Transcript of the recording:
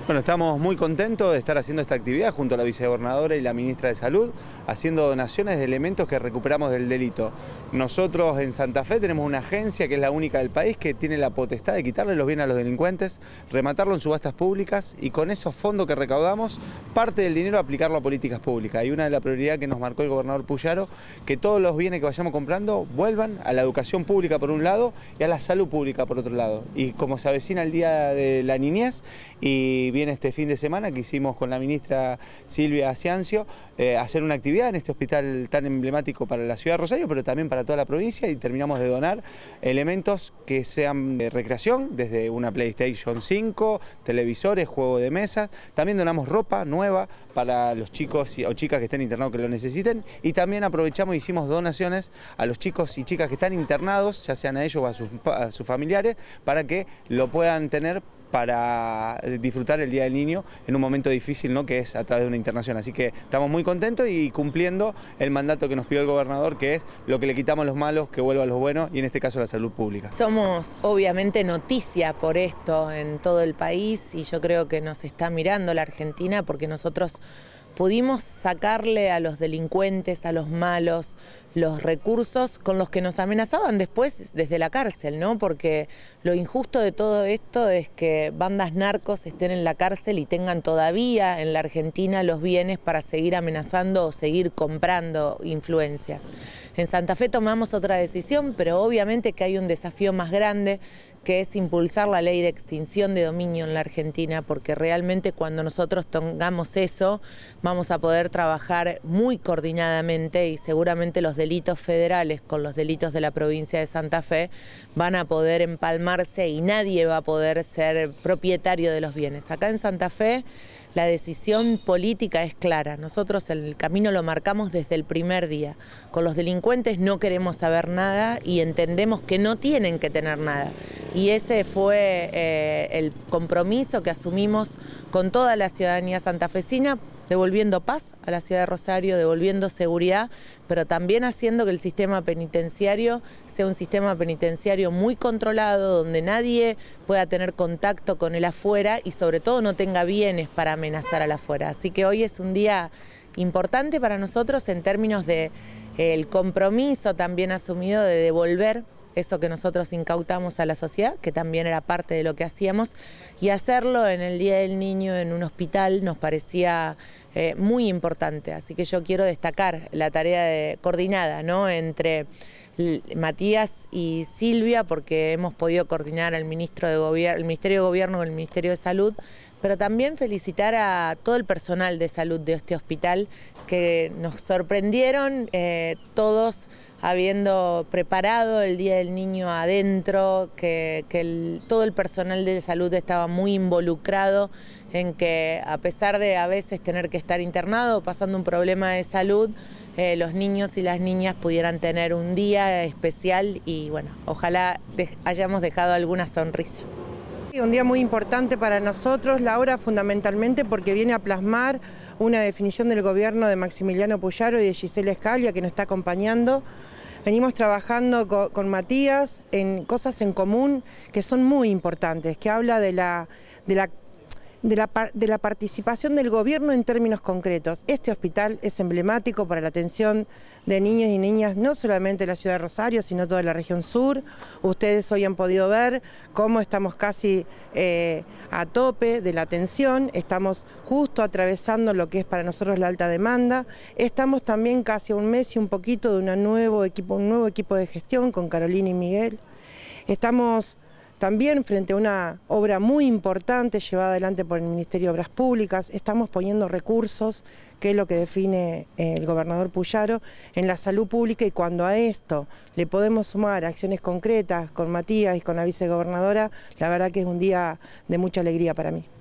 Bueno, estamos muy contentos de estar haciendo esta actividad junto a la vicegobernadora y la ministra de Salud, haciendo donaciones de elementos que recuperamos del delito. Nosotros en Santa Fe tenemos una agencia que es la única del país que tiene la potestad de quitarle los bienes a los delincuentes, rematarlo en subastas públicas y con esos fondos que recaudamos, parte del dinero aplicarlo a políticas públicas. Y una de las prioridades que nos marcó el gobernador Puyaro, que todos los bienes que vayamos comprando vuelvan a la educación pública por un lado y a la salud pública por otro lado. Y como se avecina el Día de la Niñez y viene este fin de semana que hicimos con la ministra Silvia Ciancio, hacer una actividad en este hospital tan emblemático para la ciudad de Rosario, pero también para toda la provincia, y terminamos de donar elementos que sean de recreación, desde una PlayStation 5, televisores, juego de mesas. También donamos ropa nueva para los chicos o chicas que estén internados que lo necesiten, y también aprovechamos y hicimos donaciones a los chicos y chicas que están internados, ya sean a ellos o a sus familiares, para que lo puedan tener para disfrutar el Día del Niño en un momento difícil, ¿no?, que es a través de una internación. Así que estamos muy contentos y cumpliendo el mandato que nos pidió el gobernador, que es lo que le quitamos a los malos, que vuelva a los buenos, y en este caso la salud pública. Somos obviamente noticia por esto en todo el país, y yo creo que nos está mirando la Argentina porque nosotros pudimos sacarle a los delincuentes, a los malos, los recursos con los que nos amenazaban después desde la cárcel, ¿no? Porque lo injusto de todo esto es que bandas narcos estén en la cárcel y tengan todavía en la Argentina los bienes para seguir amenazando o seguir comprando influencias. En Santa Fe tomamos otra decisión, pero obviamente que hay un desafío más grande, que es impulsar la ley de extinción de dominio en la Argentina, porque realmente cuando nosotros tengamos eso, vamos a poder trabajar muy coordinadamente, y seguramente los delitos federales con los delitos de la provincia de Santa Fe van a poder empalmarse y nadie va a poder ser propietario de los bienes. Acá en Santa Fe la decisión política es clara. Nosotros el camino lo marcamos desde el primer día. Con los delincuentes no queremos saber nada y entendemos que no tienen que tener nada. Y ese fue el compromiso que asumimos con toda la ciudadanía santafesina, devolviendo paz a la ciudad de Rosario, devolviendo seguridad, pero también haciendo que el sistema penitenciario sea un sistema penitenciario muy controlado, donde nadie pueda tener contacto con el afuera y sobre todo no tenga bienes para amenazar al afuera. Así que hoy es un día importante para nosotros en términos de el compromiso también asumido de devolver eso que nosotros incautamos a la sociedad, que también era parte de lo que hacíamos, y hacerlo en el Día del Niño en un hospital nos parecía muy importante. Así que yo quiero destacar la tarea coordinada, ¿no?, entre Matías y Silvia, porque hemos podido coordinar al Ministerio de Gobierno con el Ministerio de Salud, pero también felicitar a todo el personal de salud de este hospital, que nos sorprendieron todos habiendo preparado el Día del Niño adentro, que todo el personal de salud estaba muy involucrado en que, a pesar de a veces tener que estar internado, pasando un problema de salud, los niños y las niñas pudieran tener un día especial y bueno, ojalá hayamos dejado alguna sonrisa. Un día muy importante para nosotros, Laura, fundamentalmente porque viene a plasmar una definición del gobierno de Maximiliano Puyaro y de Gisela Scalia, que nos está acompañando. Venimos trabajando con Matías en cosas en común que son muy importantes, que habla de la participación del gobierno en términos concretos. Este hospital es emblemático para la atención de niños y niñas, no solamente de la ciudad de Rosario, sino toda la región sur. Ustedes hoy han podido ver cómo estamos casi a tope de la atención, estamos justo atravesando lo que es para nosotros la alta demanda. Estamos también casi a un mes y un poquito de un nuevo equipo de gestión con Carolina y Miguel. Estamos también frente a una obra muy importante llevada adelante por el Ministerio de Obras Públicas. Estamos poniendo recursos, que es lo que define el gobernador Puyaro, en la salud pública, y cuando a esto le podemos sumar acciones concretas con Matías y con la vicegobernadora, la verdad que es un día de mucha alegría para mí.